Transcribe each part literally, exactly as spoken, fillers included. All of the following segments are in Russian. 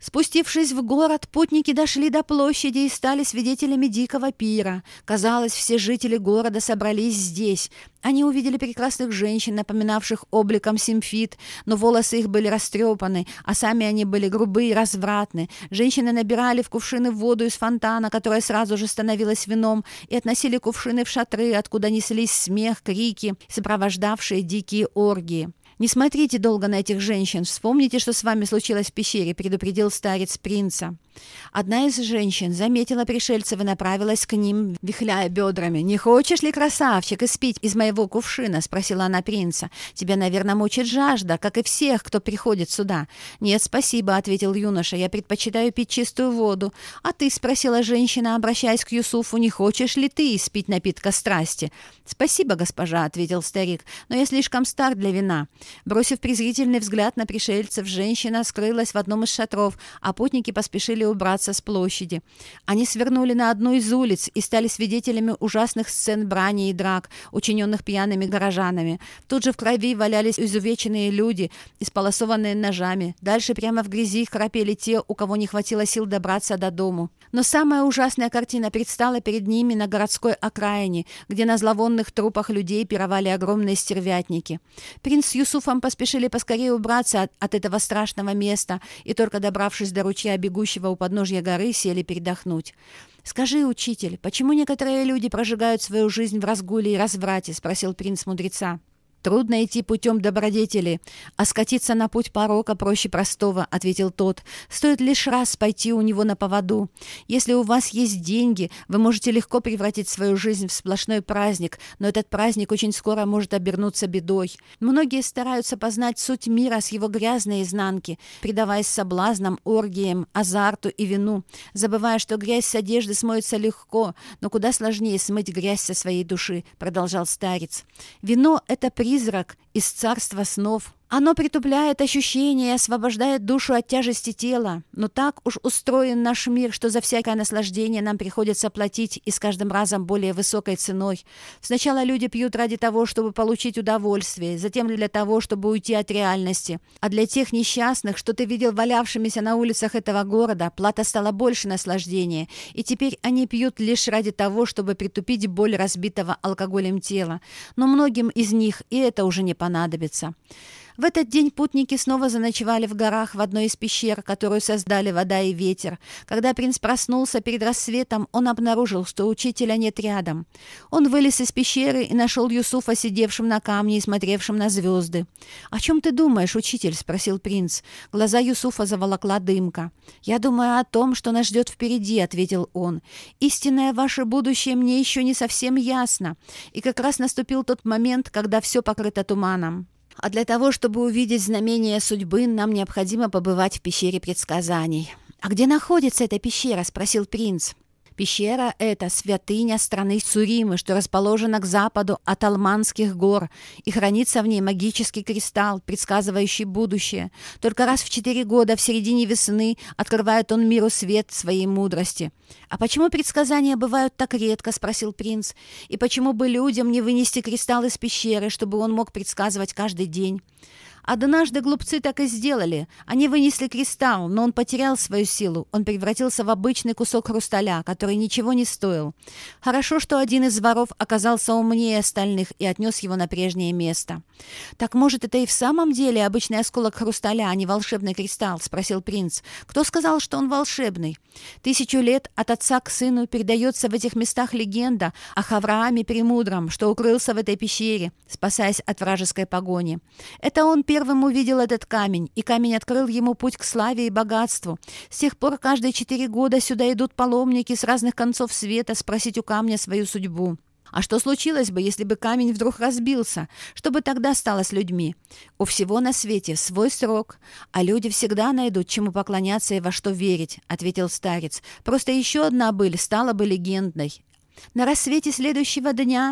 Спустившись в город, путники дошли до площади и стали свидетелями дикого пира. Казалось, все жители города собрались здесь. Они увидели прекрасных женщин, напоминавших обликом симфит, но волосы их были растрепаны, а сами они были грубые и развратны. Женщины набирали в кувшины воду из фонтана, которая сразу же становилась вином, и относили кувшины в шатры, откуда неслись смех, крики, сопровождавшие дикие оргии. «Не смотрите долго на этих женщин. Вспомните, что с вами случилось в пещере», — предупредил старец принца. Одна из женщин заметила пришельцев и направилась к ним, вихляя бедрами. «Не хочешь ли, красавчик, испить из моего кувшина?» — спросила она принца. «Тебя, наверное, мучит жажда, как и всех, кто приходит сюда». «Нет, спасибо», — ответил юноша. «Я предпочитаю пить чистую воду». «А ты?» — спросила женщина, обращаясь к Юсуфу. «Не хочешь ли ты испить напитка страсти?» «Спасибо, госпожа», — ответил старик, — «но я слишком стар для вина». Бросив презрительный взгляд на пришельцев, женщина скрылась в одном из шатров, а путники поспешили убраться с площади. Они свернули на одну из улиц и стали свидетелями ужасных сцен брани и драк, учиненных пьяными горожанами. Тут же в крови валялись изувеченные люди, исполосованные ножами. Дальше прямо в грязи храпели те, у кого не хватило сил добраться до дому. Но самая ужасная картина предстала перед ними на городской окраине, где на зловонных трупах людей пировали огромные стервятники. Принц с Юсуфом поспешили поскорее убраться от, от этого страшного места, и только добравшись до ручья, бегущего у подножья горы, сели передохнуть. «Скажи, учитель, почему некоторые люди прожигают свою жизнь в разгуле и разврате?» — спросил принц мудреца. «Трудно идти путем добродетели, а скатиться на путь порока проще простого», — ответил тот. «Стоит лишь раз пойти у него на поводу. Если у вас есть деньги, вы можете легко превратить свою жизнь в сплошной праздник, но этот праздник очень скоро может обернуться бедой. Многие стараются познать суть мира с его грязной изнанки, предаваясь соблазнам, оргиям, азарту и вину, забывая, что грязь с одежды смоется легко, но куда сложнее смыть грязь со своей души», — продолжал старец. «Вино — это призрак, Призрак из царства снов. Оно притупляет ощущения и освобождает душу от тяжести тела. Но так уж устроен наш мир, что за всякое наслаждение нам приходится платить и с каждым разом более высокой ценой. Сначала люди пьют ради того, чтобы получить удовольствие, затем для того, чтобы уйти от реальности. А для тех несчастных, что ты видел валявшимися на улицах этого города, плата стала больше наслаждения, и теперь они пьют лишь ради того, чтобы притупить боль разбитого алкоголем тела. Но многим из них и это уже не понадобится. В этот день путники снова заночевали в горах в одной из пещер, которую создали вода и ветер. Когда принц проснулся перед рассветом, он обнаружил, что учителя нет рядом. Он вылез из пещеры и нашел Юсуфа, сидевшим на камне и смотревшим на звезды. «О чем ты думаешь, учитель?» — спросил принц. Глаза Юсуфа заволокла дымка. «Я думаю о том, что нас ждет впереди», — ответил он. «Истинное ваше будущее мне еще не совсем ясно. И как раз наступил тот момент, когда все покрыто туманом. А для того, чтобы увидеть знамение судьбы, нам необходимо побывать в пещере предсказаний». «А где находится эта пещера?» — спросил принц. «Пещера — это святыня страны Суримы, что расположена к западу от Алманских гор, и хранится в ней магический кристалл, предсказывающий будущее. Только раз в четыре года в середине весны открывает он миру свет своей мудрости». «А почему предсказания бывают так редко?» — спросил принц. «И почему бы людям не вынести кристалл из пещеры, чтобы он мог предсказывать каждый день?» «Однажды глупцы так и сделали. Они вынесли кристалл, но он потерял свою силу. Он превратился в обычный кусок хрусталя, который ничего не стоил. Хорошо, что один из воров оказался умнее остальных и отнес его на прежнее место». «Так, может, это и в самом деле обычный осколок хрусталя, а не волшебный кристалл?» — спросил принц. «Кто сказал, что он волшебный?» «Тысячу лет от отца к сыну передается в этих местах легенда о Хаврааме Премудром, что укрылся в этой пещере, спасаясь от вражеской погони. Это он первым увидел этот камень, и камень открыл ему путь к славе и богатству. С тех пор каждые четыре года сюда идут паломники с разных концов света спросить у камня свою судьбу. А что случилось бы, если бы камень вдруг разбился? Что бы тогда стало с людьми? У всего на свете свой срок, а люди всегда найдут, чему поклоняться и во что верить», — ответил старец. «Просто еще одна быль стала бы легендной. На рассвете следующего дня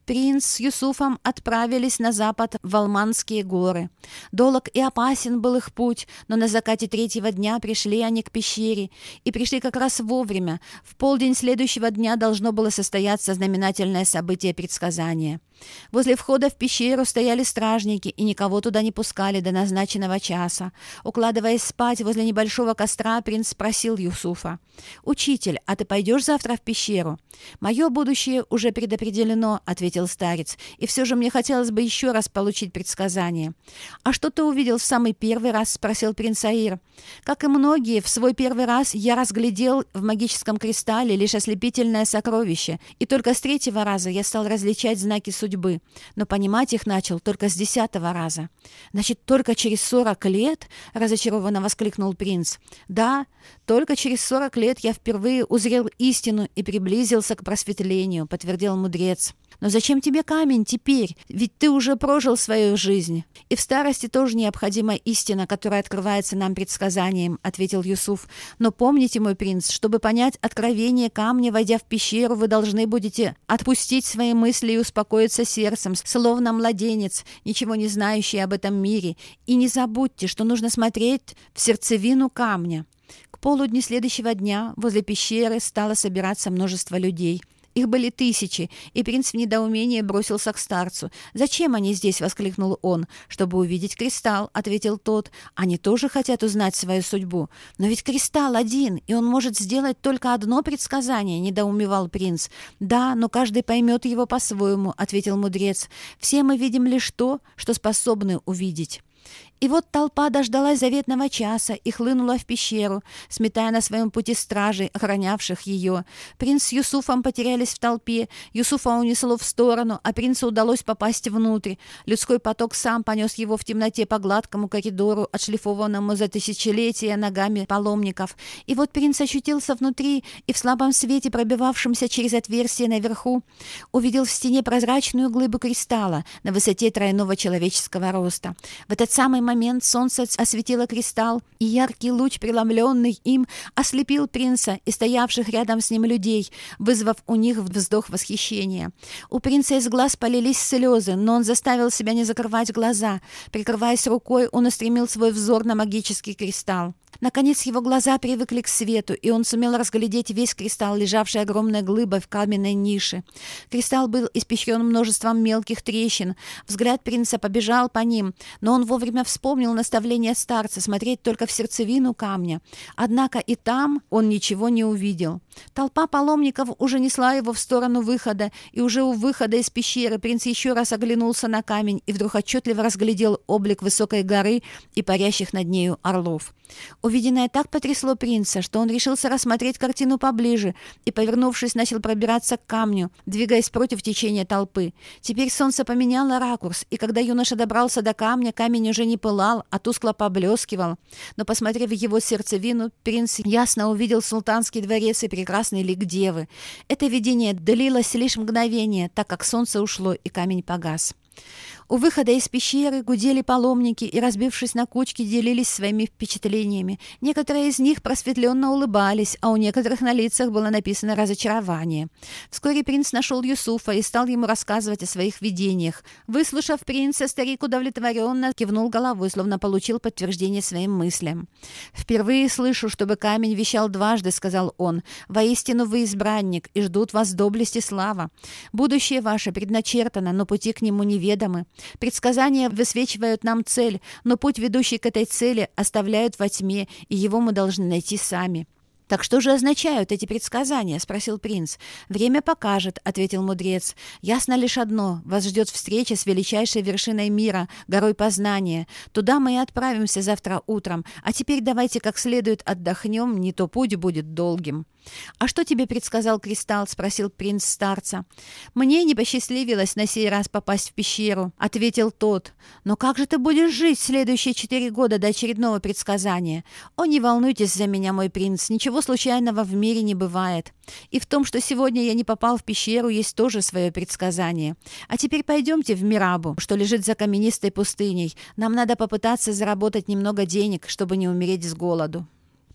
принц с Юсуфом отправились на запад в Алманские горы. Долог и опасен был их путь, но на закате третьего дня пришли они к пещере, и пришли как раз вовремя. В полдень следующего дня должно было состояться знаменательное событие предсказания. Возле входа в пещеру стояли стражники и никого туда не пускали до назначенного часа. Укладываясь спать возле небольшого костра, принц спросил Юсуфа: «Учитель, а ты пойдешь завтра в пещеру?» «Мое будущее уже предопределено», — ответил старец, «и все же мне хотелось бы еще раз получить предсказание». «А что ты увидел в самый первый раз?» — спросил принц Аир. «Как и многие, в свой первый раз я разглядел в магическом кристалле лишь ослепительное сокровище, и только с третьего раза я стал различать знаки судьбы. судьбы, но понимать их начал только с десятого раза». «Значит, только через сорок лет?» — разочарованно воскликнул принц. «Да, только через сорок лет я впервые узрел истину и приблизился к просветлению», — подтвердил мудрец. «Но зачем тебе камень теперь? Ведь ты уже прожил свою жизнь. И в старости тоже необходима истина, которая открывается нам предсказанием», — ответил Юсуф. «Но помните, мой принц, чтобы понять откровение камня, войдя в пещеру, вы должны будете отпустить свои мысли и успокоиться сердцем, словно младенец, ничего не знающий об этом мире. И не забудьте, что нужно смотреть в сердцевину камня». К полудню следующего дня возле пещеры стало собираться множество людей. Их были тысячи, и принц в недоумении бросился к старцу. «Зачем они здесь?» — воскликнул он. «Чтобы увидеть кристалл», — ответил тот. «Они тоже хотят узнать свою судьбу». «Но ведь кристалл один, и он может сделать только одно предсказание», — недоумевал принц. «Да, но каждый поймет его по-своему», — ответил мудрец. «Все мы видим лишь то, что способны увидеть». И вот толпа дождалась заветного часа и хлынула в пещеру, сметая на своем пути стражей, охранявших ее. Принц с Юсуфом потерялись в толпе, Юсуфа унесло в сторону, а принцу удалось попасть внутрь. Людской поток сам понес его в темноте по гладкому коридору, отшлифованному за тысячелетия ногами паломников. И вот принц очутился внутри и в слабом свете, пробивавшемся через отверстие наверху, увидел в стене прозрачную глыбу кристалла на высоте тройного человеческого роста. В этот самый момент солнце осветило кристалл, и яркий луч, преломленный им, ослепил принца и стоявших рядом с ним людей, вызвав у них вздох восхищения. У принца из глаз полились слезы, но он заставил себя не закрывать глаза. Прикрываясь рукой, он устремил свой взор на магический кристалл. Наконец его глаза привыкли к свету, и он сумел разглядеть весь кристалл, лежавший огромной глыбой в каменной нише. Кристалл был испещрен множеством мелких трещин. Взгляд принца побежал по ним, но он вовремя вспомнил наставление старца смотреть только в сердцевину камня. Однако и там он ничего не увидел. Толпа паломников уже несла его в сторону выхода, и уже у выхода из пещеры принц еще раз оглянулся на камень и вдруг отчетливо разглядел облик высокой горы и парящих над нею орлов. Увиденное так потрясло принца, что он решился рассмотреть картину поближе и, повернувшись, начал пробираться к камню, двигаясь против течения толпы. Теперь солнце поменяло ракурс, и когда юноша добрался до камня, камень уже не пылал, а тускло поблескивал. Но, посмотрев в его сердцевину, принц ясно увидел султанский дворец и прекрасный лик девы. Это видение длилось лишь мгновение, так как солнце ушло и камень погас. У выхода из пещеры гудели паломники и, разбившись на кучки, делились своими впечатлениями. Некоторые из них просветленно улыбались, а у некоторых на лицах было написано разочарование. Вскоре принц нашел Юсуфа и стал ему рассказывать о своих видениях. Выслушав принца, старик удовлетворенно кивнул головой, словно получил подтверждение своим мыслям. «Впервые слышу, чтобы камень вещал дважды», — сказал он. «Воистину вы избранник, и ждут вас доблесть и слава. Будущее ваше предначертано, но пути к нему неведомы. Предсказания высвечивают нам цель, но путь, ведущий к этой цели, оставляют во тьме, и его мы должны найти сами». «Так что же означают эти предсказания?» — спросил принц. «Время покажет», — ответил мудрец. «Ясно лишь одно. Вас ждет встреча с величайшей вершиной мира, горой познания. Туда мы и отправимся завтра утром. А теперь давайте как следует отдохнем, не то путь будет долгим». «А что тебе предсказал кристалл?» — спросил принц старца. «Мне не посчастливилось на сей раз попасть в пещеру», — ответил тот. «Но как же ты будешь жить следующие четыре года до очередного предсказания? О, не волнуйтесь за меня, мой принц, ничего случайного в мире не бывает. И в том, что сегодня я не попал в пещеру, есть тоже свое предсказание. А теперь пойдемте в Мирабу, что лежит за каменистой пустыней. Нам надо попытаться заработать немного денег, чтобы не умереть с голоду».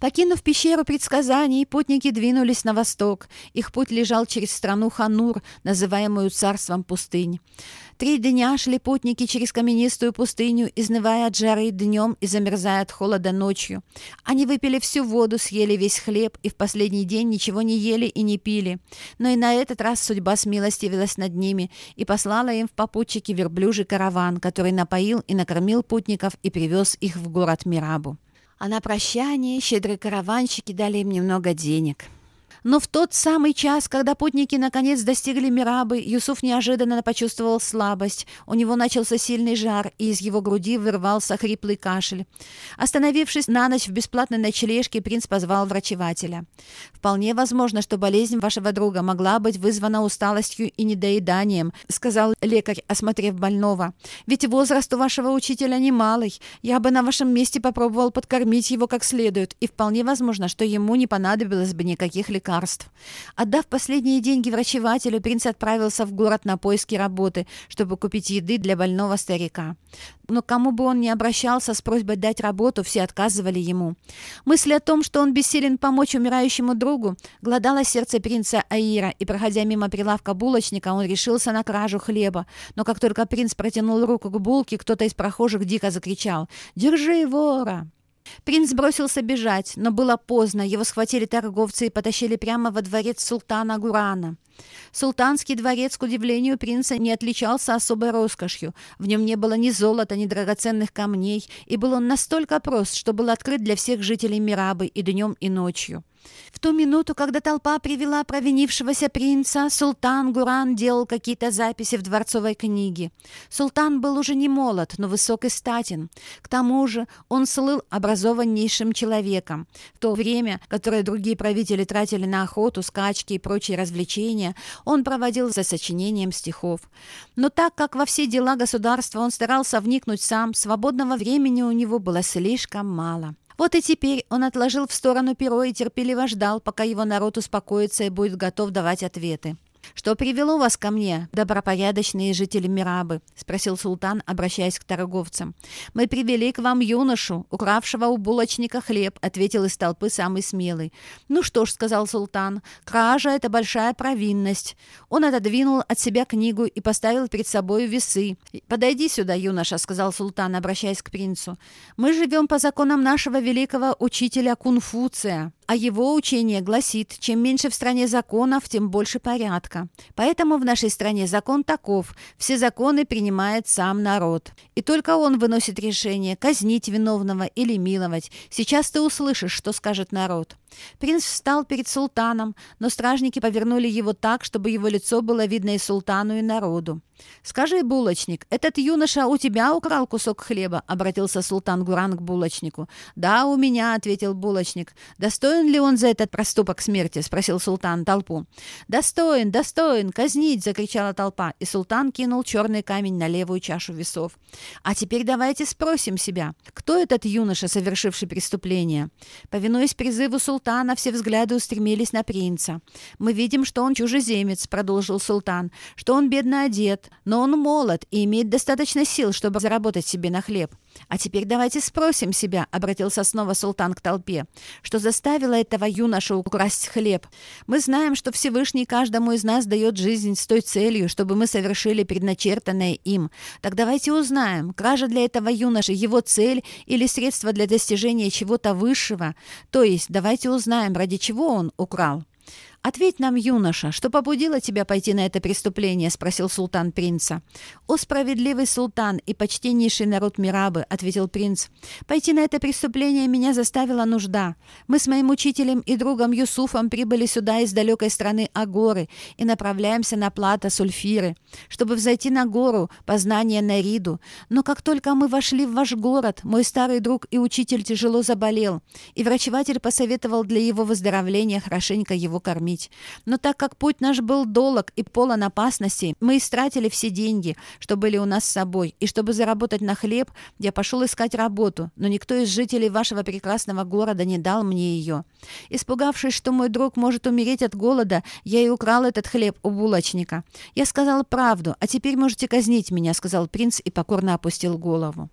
Покинув пещеру предсказаний, путники двинулись на восток. Их путь лежал через страну Ханур, называемую царством пустынь. Три дня шли путники через каменистую пустыню, изнывая от жары днем и замерзая от холода ночью. Они выпили всю воду, съели весь хлеб и в последний день ничего не ели и не пили. Но и на этот раз судьба смилостивилась над ними и послала им в попутчики верблюжий караван, который напоил и накормил путников и привез их в город Мирабу. А на прощание щедрые караванщики дали им немного денег. Но в тот самый час, когда путники наконец достигли Мирабы, Юсуф неожиданно почувствовал слабость. У него начался сильный жар, и из его груди вырвался хриплый кашель. Остановившись на ночь в бесплатной ночлежке, принц позвал врачевателя. «Вполне возможно, что болезнь вашего друга могла быть вызвана усталостью и недоеданием», сказал лекарь, осмотрев больного. «Ведь возраст у вашего учителя немалый. Я бы на вашем месте попробовал подкормить его как следует, и вполне возможно, что ему не понадобилось бы никаких лекарств». Отдав последние деньги врачевателю, принц отправился в город на поиски работы, чтобы купить еды для больного старика. Но кому бы он ни обращался с просьбой дать работу, все отказывали ему. Мысль о том, что он бессилен помочь умирающему другу, глодало сердце принца Аира, и, проходя мимо прилавка булочника, он решился на кражу хлеба. Но как только принц протянул руку к булке, кто-то из прохожих дико закричал: «Держи вора!». Принц бросился бежать, но было поздно. Его схватили торговцы и потащили прямо во дворец султана Гурана. Султанский дворец, к удивлению принца, не отличался особой роскошью. В нем не было ни золота, ни драгоценных камней, и был он настолько прост, что был открыт для всех жителей Мирабы и днем, и ночью. В ту минуту, когда толпа привела провинившегося принца, султан Гуран делал какие-то записи в дворцовой книге. Султан был уже не молод, но высок и статен. К тому же он слыл образованнейшим человеком. В то время, которое другие правители тратили на охоту, скачки и прочие развлечения, он проводил за сочинением стихов. Но так как во все дела государства он старался вникнуть сам, свободного времени у него было слишком мало. Вот и теперь он отложил в сторону перо и терпеливо ждал, пока его народ успокоится и будет готов давать ответы. «Что привело вас ко мне, добропорядочные жители Мирабы?» — спросил султан, обращаясь к торговцам. «Мы привели к вам юношу, укравшего у булочника хлеб», — ответил из толпы самый смелый. «Ну что ж», — сказал султан, — «кража — это большая провинность». Он отодвинул от себя книгу и поставил перед собой весы. «Подойди сюда, юноша», — сказал султан, обращаясь к принцу. «Мы живем по законам нашего великого учителя Кунфуция, а его учение гласит, чем меньше в стране законов, тем больше порядка. Поэтому в нашей стране закон таков: все законы принимает сам народ. И только он выносит решение, казнить виновного или миловать. Сейчас ты услышишь, что скажет народ». Принц встал перед султаном, но стражники повернули его так, чтобы его лицо было видно и султану, и народу. «Скажи, булочник, этот юноша у тебя украл кусок хлеба?» — обратился султан Гуран к булочнику. «Да, у меня», — ответил булочник. «Достоин ли он за этот проступок смерти?» — спросил султан толпу. «Достоин, достоин, казнить!» — закричала толпа, и султан кинул черный камень на левую чашу весов. «А теперь давайте спросим себя, кто этот юноша, совершивший преступление?» Повинуясь призыву султана, все взгляды устремились на принца. «Мы видим, что он чужеземец», — продолжил султан, — «что он бедно одет, но он молод и имеет достаточно сил, чтобы заработать себе на хлеб. А теперь давайте спросим себя», — обратился снова султан к толпе, — «что заставило этого юношу украсть хлеб? Мы знаем, что Всевышний каждому из нас дает жизнь с той целью, чтобы мы совершили предначертанное им. Так давайте узнаем, кража для этого юноши — его цель или средство для достижения чего-то высшего? То есть давайте узнаем, ради чего он украл». «Ответь нам, юноша, что побудило тебя пойти на это преступление?» — спросил султан принца. «О справедливый султан и почтеннейший народ Мирабы», — ответил принц, — «пойти на это преступление меня заставила нужда. Мы с моим учителем и другом Юсуфом прибыли сюда из далекой страны Агоры и направляемся на плато Сульфиры, чтобы взойти на гору познания Нариду. Но как только мы вошли в ваш город, мой старый друг и учитель тяжело заболел, и врачеватель посоветовал для его выздоровления хорошенько его кормить. Но так как путь наш был долог и полон опасностей, мы истратили все деньги, что были у нас с собой, и чтобы заработать на хлеб, я пошел искать работу, но никто из жителей вашего прекрасного города не дал мне ее. Испугавшись, что мой друг может умереть от голода, я и украл этот хлеб у булочника. Я сказал правду, а теперь можете казнить меня», — сказал принц и покорно опустил голову.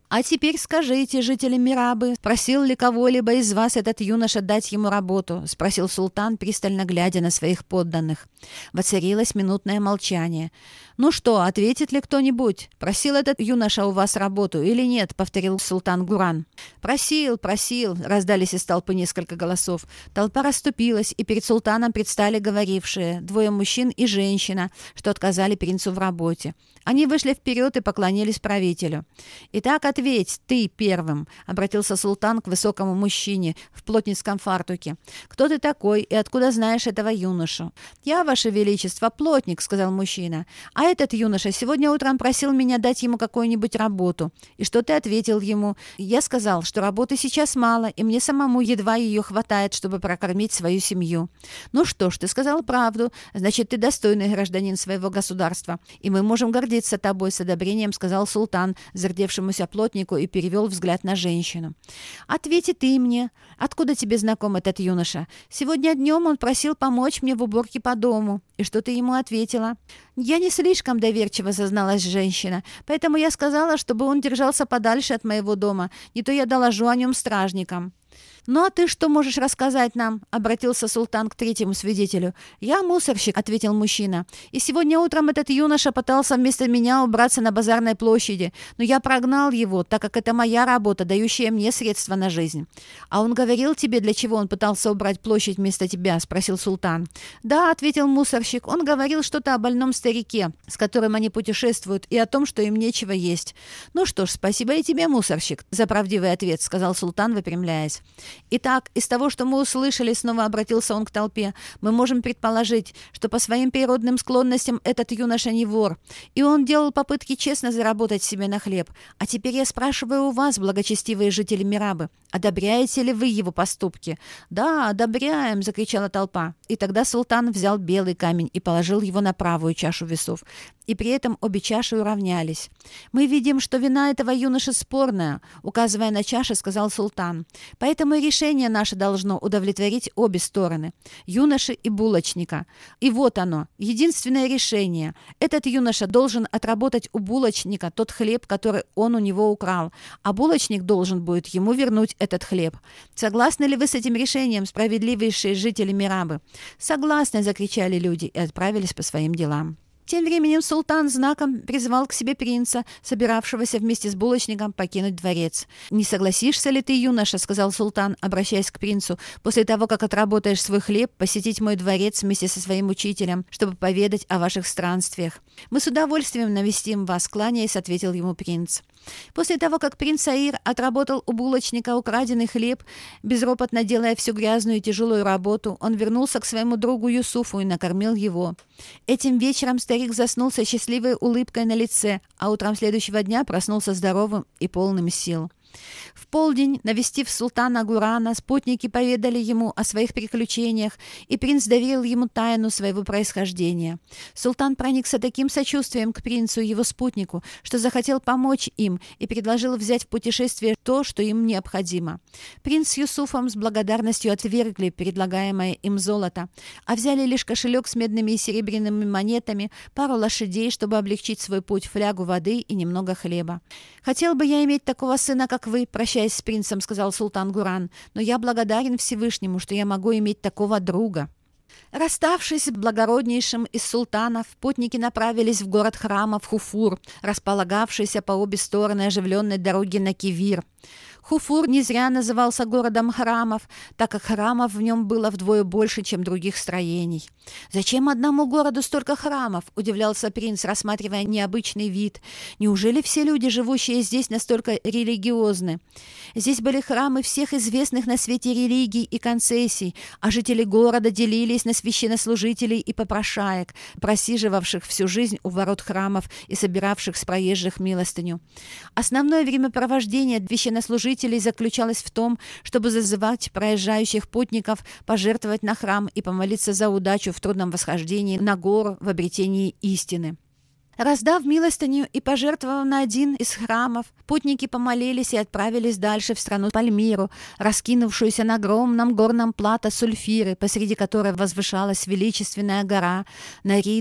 «А теперь скажите, жители Мирабы, просил ли кого-либо из вас этот юноша дать ему работу?» — спросил султан, пристально глядя на своих подданных. Воцарилось минутное молчание. «Ну что, ответит ли кто-нибудь? Просил этот юноша у вас работу или нет?» — повторил султан Гуран. «Просил, просил!» — раздались из толпы несколько голосов. Толпа расступилась, и перед султаном предстали говорившие, двое мужчин и женщина, что отказали принцу в работе. Они вышли вперед и поклонились правителю. «Итак, ответь, ты первым», — обратился султан к высокому мужчине в плотницком фартуке. «Кто ты такой и откуда знаешь этого юношу?» «Я, ваше величество, плотник», — сказал мужчина. «А этот юноша сегодня утром просил меня дать ему какую-нибудь работу. И что ты ответил ему?» «Я сказал, что работы сейчас мало, и мне самому едва ее хватает, чтобы прокормить свою семью». «Ну что ж, ты сказал правду. Значит, ты достойный гражданин своего государства, и мы можем гордиться тобой», — с одобрением сказал султан зардевшемуся плотнику и перевел взгляд на женщину. «Ответь и ты мне. Откуда тебе знаком этот юноша? Сегодня днем он просил помочь мне в уборке по дому. И что ты ему ответила?» «Я не слишком доверчиво», — созналась женщина, «поэтому я сказала, чтобы он держался подальше от моего дома, не то я доложу о нем стражникам». «Ну а ты что можешь рассказать нам?» — обратился султан к третьему свидетелю. «Я мусорщик», — ответил мужчина. «И сегодня утром этот юноша пытался вместо меня убраться на базарной площади, но я прогнал его, так как это моя работа, дающая мне средства на жизнь». «А он говорил тебе, для чего он пытался убрать площадь вместо тебя?» — спросил султан. «Да», — ответил мусорщик. «Он говорил что-то о больном старике, с которым они путешествуют, и о том, что им нечего есть». «Ну что ж, спасибо и тебе, мусорщик, за правдивый ответ», — сказал султан, выпрямляясь. «Итак, из того, что мы услышали, — снова обратился он к толпе, — мы можем предположить, что по своим природным склонностям этот юноша не вор, и он делал попытки честно заработать себе на хлеб. А теперь я спрашиваю у вас, благочестивые жители Мирабы, одобряете ли вы его поступки?» «Да, одобряем!» — закричала толпа. И тогда султан взял белый камень и положил его на правую чашу весов, и при этом обе чаши уравнялись. «Мы видим, что вина этого юноши спорная», — указывая на чаши, сказал султан. «Поэтому и решение наше должно удовлетворить обе стороны, юноши и булочника. И вот оно, единственное решение. Этот юноша должен отработать у булочника тот хлеб, который он у него украл, а булочник должен будет ему вернуть этот хлеб. Согласны ли вы с этим решением, справедливейшие жители Мирабы?» «Согласны!» — закричали люди и отправились по своим делам. Тем временем султан знаком призвал к себе принца, собиравшегося вместе с булочником покинуть дворец. «Не согласишься ли ты, юноша, — сказал султан, обращаясь к принцу, — после того, как отработаешь свой хлеб, посетить мой дворец вместе со своим учителем, чтобы поведать о ваших странствиях?» «Мы с удовольствием навестим вас», — кланяясь, ответил ему принц. После того, как принц Саир отработал у булочника украденный хлеб, безропотно делая всю грязную и тяжелую работу, он вернулся к своему другу Юсуфу и накормил его. Этим вечером старик заснул со счастливой улыбкой на лице, а утром следующего дня проснулся здоровым и полным сил. В полдень, навестив султана Гурана, спутники поведали ему о своих приключениях, и принц доверил ему тайну своего происхождения. Султан проникся таким сочувствием к принцу и его спутнику, что захотел помочь им и предложил взять в путешествие то, что им необходимо. Принц с Юсуфом с благодарностью отвергли предлагаемое им золото, а взяли лишь кошелек с медными и серебряными монетами, пару лошадей, чтобы облегчить свой путь, флягу воды и немного хлеба. «Хотел бы я иметь такого сына, как вы», — прощаясь с принцем, сказал султан Гуран, «но я благодарен Всевышнему, что я могу иметь такого друга». Расставшись с благороднейшим из султанов, путники направились в город храмов Хуфур, располагавшийся по обе стороны оживленной дороги на Кивир. Хуфур не зря назывался городом храмов, так как храмов в нем было вдвое больше, чем других строений. «Зачем одному городу столько храмов?» – удивлялся принц, рассматривая необычный вид. «Неужели все люди, живущие здесь, настолько религиозны?» Здесь были храмы всех известных на свете религий и концессий, а жители города делились на священнослужителей и попрошаек, просиживавших всю жизнь у ворот храмов и собиравших с проезжих милостыню. Основное времяпровождение священнослужителей заключалось в том, чтобы зазывать проезжающих путников пожертвовать на храм и помолиться за удачу в трудном восхождении на гору в обретении истины. Раздав милостыню и пожертвовав на один из храмов, путники помолились и отправились дальше в страну Пальмиру, раскинувшуюся на огромном горном плато Сульфиры, посреди которой возвышалась величественная гора Нарида,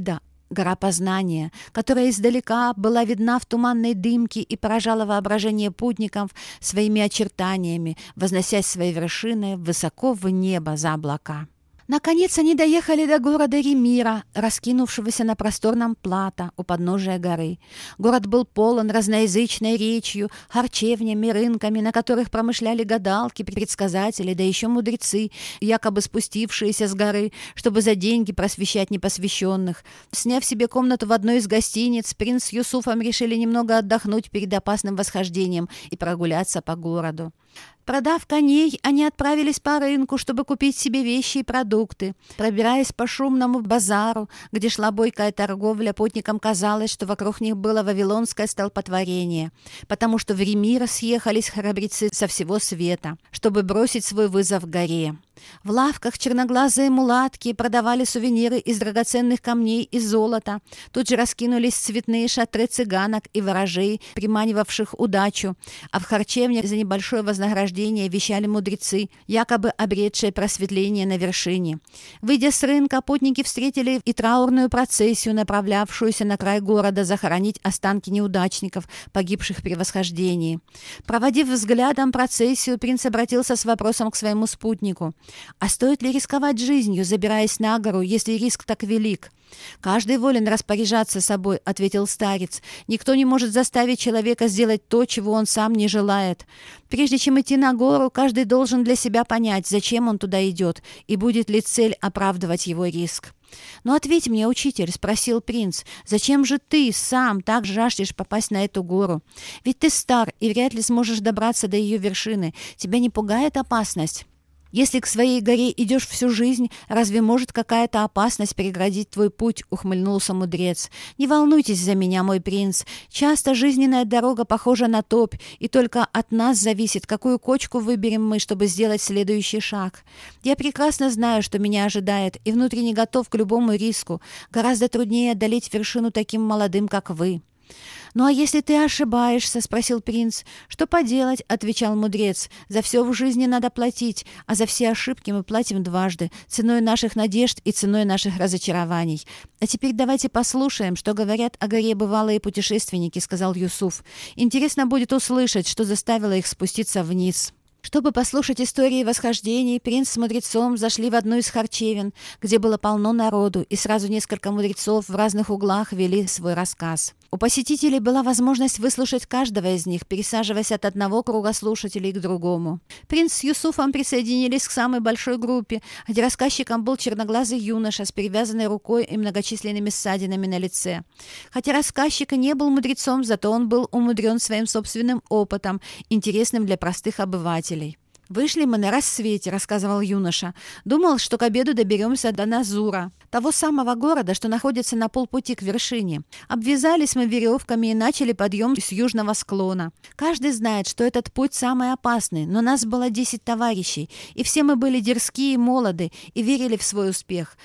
гора познания, которая издалека была видна в туманной дымке и поражала воображение путников своими очертаниями, возносясь своей вершиной высоко в небо за облака. Наконец они доехали до города Ремира, раскинувшегося на просторном плато у подножия горы. Город был полон разноязычной речью, харчевнями, рынками, на которых промышляли гадалки, предсказатели, да еще мудрецы, якобы спустившиеся с горы, чтобы за деньги просвещать непосвященных. Сняв себе комнату в одной из гостиниц, принц с Юсуфом решили немного отдохнуть перед опасным восхождением и прогуляться по городу. Продав коней, они отправились по рынку, чтобы купить себе вещи и продукты. Пробираясь по шумному базару, где шла бойкая торговля, путникам казалось, что вокруг них было вавилонское столпотворение, потому что в Ремир съехались храбрецы со всего света, чтобы бросить свой вызов горе. В лавках черноглазые мулатки продавали сувениры из драгоценных камней и золота. Тут же раскинулись цветные шатры цыганок и ворожей, приманивавших удачу. А в харчевне за небольшое вознаграждение вещали мудрецы, якобы обретшие просветление на вершине. Выйдя с рынка, путники встретили и траурную процессию, направлявшуюся на край города захоронить останки неудачников, погибших при восхождении. Проводив взглядом процессию, принц обратился с вопросом к своему спутнику. А стоит ли рисковать жизнью, забираясь на гору, если риск так велик? «Каждый волен распоряжаться собой», — ответил старец. «Никто не может заставить человека сделать то, чего он сам не желает. Прежде чем идти на гору, каждый должен для себя понять, зачем он туда идет, и будет ли цель оправдывать его риск». «Но ответь мне, учитель», — спросил принц, — «зачем же ты сам так жаждешь попасть на эту гору? Ведь ты стар и вряд ли сможешь добраться до ее вершины. Тебя не пугает опасность?» «Если к своей горе идешь всю жизнь, разве может какая-то опасность преградить твой путь?» — ухмыльнулся мудрец. «Не волнуйтесь за меня, мой принц. Часто жизненная дорога похожа на топь, и только от нас зависит, какую кочку выберем мы, чтобы сделать следующий шаг. Я прекрасно знаю, что меня ожидает, и внутренне готов к любому риску. Гораздо труднее одолеть вершину таким молодым, как вы». «Ну а если ты ошибаешься?» — спросил принц. «Что поделать?» — отвечал мудрец. «За все в жизни надо платить, а за все ошибки мы платим дважды, ценой наших надежд и ценой наших разочарований. А теперь давайте послушаем, что говорят о горе бывалые путешественники», — сказал Юсуф. «Интересно будет услышать, что заставило их спуститься вниз». Чтобы послушать истории восхождений, принц с мудрецом зашли в одну из харчевен, где было полно народу, и сразу несколько мудрецов в разных углах вели свой рассказ. У посетителей была возможность выслушать каждого из них, пересаживаясь от одного круга слушателей к другому. Принц с Юсуфом присоединились к самой большой группе, где рассказчиком был черноглазый юноша с перевязанной рукой и многочисленными ссадинами на лице. Хотя рассказчик и не был мудрецом, зато он был умудрен своим собственным опытом, интересным для простых обывателей. «Вышли мы на рассвете», — рассказывал юноша. «Думал, что к обеду доберемся до Назура, того самого города, что находится на полпути к вершине. Обвязались мы веревками и начали подъем с южного склона. Каждый знает, что этот путь самый опасный, но нас было десять товарищей, и все мы были дерзкие и молоды, и верили в свой успех.